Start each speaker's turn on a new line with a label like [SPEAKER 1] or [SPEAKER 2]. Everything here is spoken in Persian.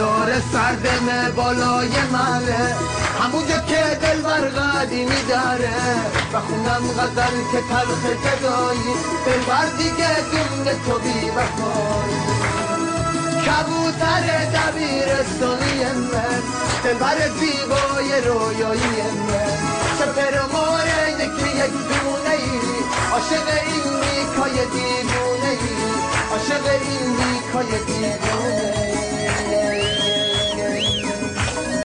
[SPEAKER 1] داره سردمه بالای منه، همونجا که دلبر قدیمی داره و خوندم غزل که تلخ جدایی، دلبر دیگه دونه تو بی وفایی. کبوتر دبیرستانی من، دلبر زیبای رویایی من، سپر مورده که یک دونه ای، عاشق این نیکای دیوونه ای، عاشق این نیکای دیوونه.